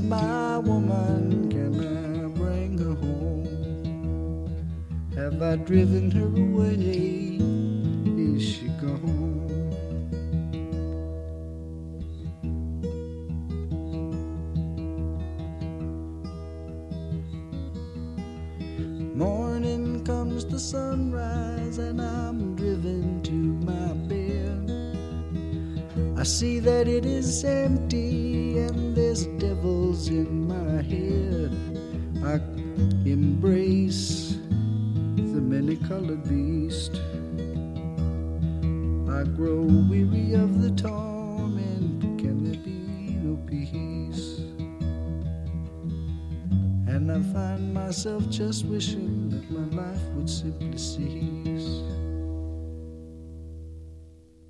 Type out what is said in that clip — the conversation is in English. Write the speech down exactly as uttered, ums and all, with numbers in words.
my woman? Can I bring her home? Have I driven her away? Is she gone? Morning comes the sunrise and I'm driven to my bed. I see that it is empty and there's devils in my head. I embrace the many-colored beast. I grow weary of the torment. Can there be no peace? And I find myself just wishing that my life would simply cease.